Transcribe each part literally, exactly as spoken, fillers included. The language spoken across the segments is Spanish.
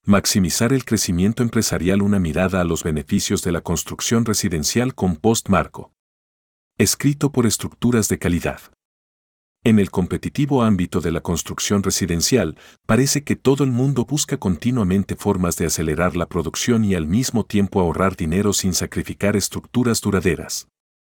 Maximizar el crecimiento empresarial. Una mirada a los beneficios de la construcción residencial con Post Marco. Escrito por Estructuras de Calidad. En el competitivo ámbito de la construcción residencial, parece que todo el mundo busca continuamente formas de acelerar la producción y al mismo tiempo ahorrar dinero sin sacrificar estructuras duraderas.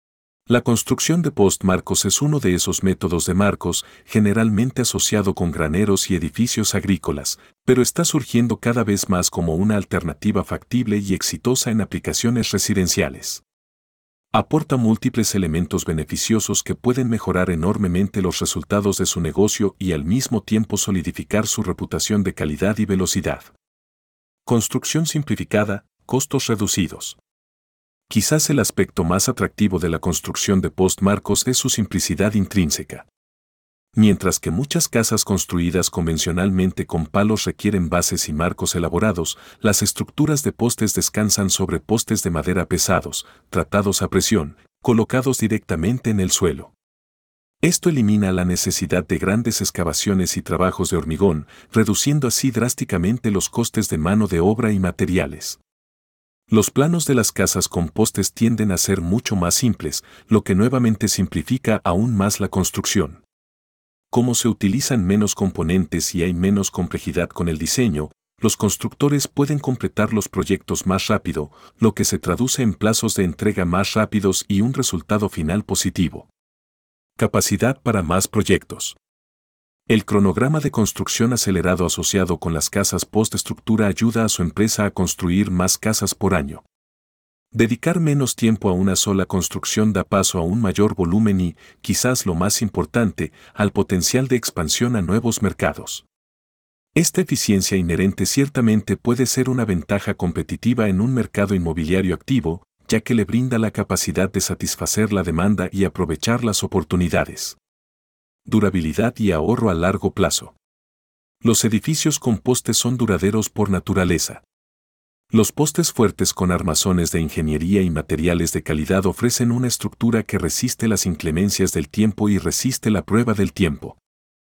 La construcción de Post Marcos es uno de esos métodos de marcos, generalmente asociado con graneros y edificios agrícolas, pero está surgiendo cada vez más como una alternativa factible y exitosa en aplicaciones residenciales. Aporta múltiples elementos beneficiosos que pueden mejorar enormemente los resultados de su negocio y al mismo tiempo solidificar su reputación de calidad y velocidad. Construcción simplificada, costos reducidos. Quizás el aspecto más atractivo de la construcción de Post Marcos es su simplicidad intrínseca. Mientras que muchas casas construidas convencionalmente con palos requieren bases y marcos elaborados, las estructuras de postes descansan sobre postes de madera pesados, tratados a presión, colocados directamente en el suelo. Esto elimina la necesidad de grandes excavaciones y trabajos de hormigón, reduciendo así drásticamente los costes de mano de obra y materiales. Los planos de las casas con postes tienden a ser mucho más simples, lo que nuevamente simplifica aún más la construcción. Como se utilizan menos componentes y hay menos complejidad con el diseño, los constructores pueden completar los proyectos más rápido, lo que se traduce en plazos de entrega más rápidos y un resultado final positivo. Capacidad para más proyectos. El cronograma de construcción acelerado asociado con las casas post-estructura ayuda a su empresa a construir más casas por año. Dedicar menos tiempo a una sola construcción da paso a un mayor volumen y, quizás lo más importante, al potencial de expansión a nuevos mercados. Esta eficiencia inherente ciertamente puede ser una ventaja competitiva en un mercado inmobiliario activo, ya que le brinda la capacidad de satisfacer la demanda y aprovechar las oportunidades. Durabilidad y ahorro a largo plazo. Los edificios con postes son duraderos por naturaleza. Los postes fuertes con armazones de ingeniería y materiales de calidad ofrecen una estructura que resiste las inclemencias del tiempo y resiste la prueba del tiempo.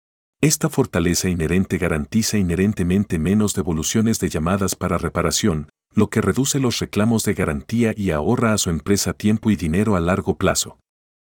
Esta fortaleza inherente garantiza inherentemente menos devoluciones de llamadas para reparación, lo que reduce los reclamos de garantía y ahorra a su empresa tiempo y dinero a largo plazo.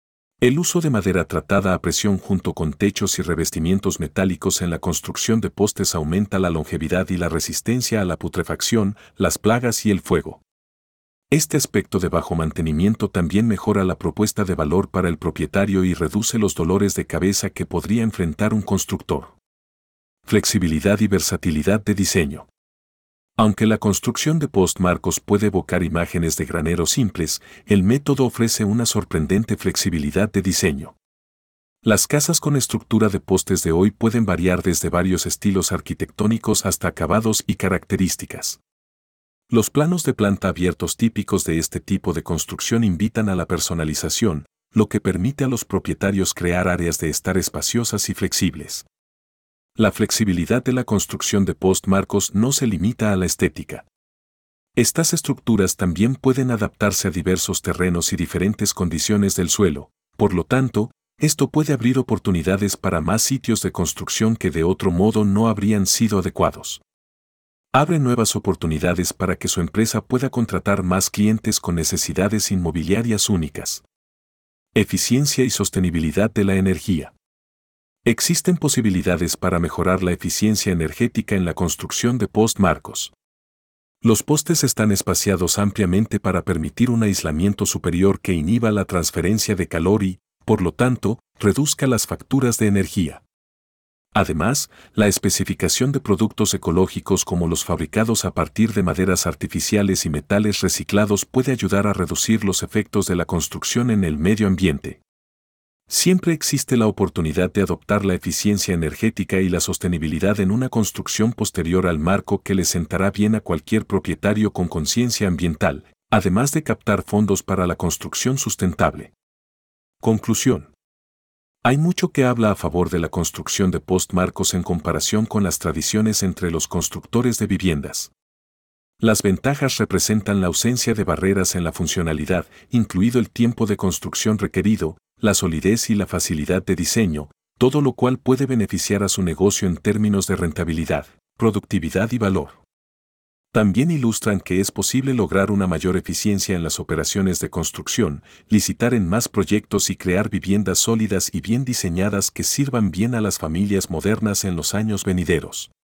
El uso de madera tratada a presión junto con techos y revestimientos metálicos en la construcción de postes aumenta la longevidad y la resistencia a la putrefacción, las plagas y el fuego. Este aspecto de bajo mantenimiento también mejora la propuesta de valor para el propietario y reduce los dolores de cabeza que podría enfrentar un constructor. Flexibilidad y versatilidad de diseño. Aunque la construcción de Post Marcos puede evocar imágenes de graneros simples, el método ofrece una sorprendente flexibilidad de diseño. Las casas con estructura de postes de hoy pueden variar desde varios estilos arquitectónicos hasta acabados y características. Los planos de planta abiertos típicos de este tipo de construcción invitan a la personalización, lo que permite a los propietarios crear áreas de estar espaciosas y flexibles. La flexibilidad de la construcción de Post Marcos no se limita a la estética. Estas estructuras también pueden adaptarse a diversos terrenos y diferentes condiciones del suelo, por lo tanto, esto puede abrir oportunidades para más sitios de construcción que de otro modo no habrían sido adecuados. Abre nuevas oportunidades para que su empresa pueda contratar más clientes con necesidades inmobiliarias únicas. Eficiencia y sostenibilidad de la energía. Existen posibilidades para mejorar la eficiencia energética en la construcción de Post Marcos. Los postes están espaciados ampliamente para permitir un aislamiento superior que inhiba la transferencia de calor y, por lo tanto, reduzca las facturas de energía. Además, la especificación de productos ecológicos como los fabricados a partir de maderas artificiales y metales reciclados puede ayudar a reducir los efectos de la construcción en el medio ambiente. Siempre existe la oportunidad de adoptar la eficiencia energética y la sostenibilidad en una construcción posterior al marco que le sentará bien a cualquier propietario con conciencia ambiental, además de captar fondos para la construcción sustentable. Conclusión. Hay mucho que habla a favor de la construcción de Post Marcos en comparación con las tradiciones entre los constructores de viviendas. Las ventajas representan la ausencia de barreras en la funcionalidad, incluido el tiempo de construcción requerido, la solidez y la facilidad de diseño, todo lo cual puede beneficiar a su negocio en términos de rentabilidad, productividad y valor. También ilustran que es posible lograr una mayor eficiencia en las operaciones de construcción, licitar en más proyectos y crear viviendas sólidas y bien diseñadas que sirvan bien a las familias modernas en los años venideros.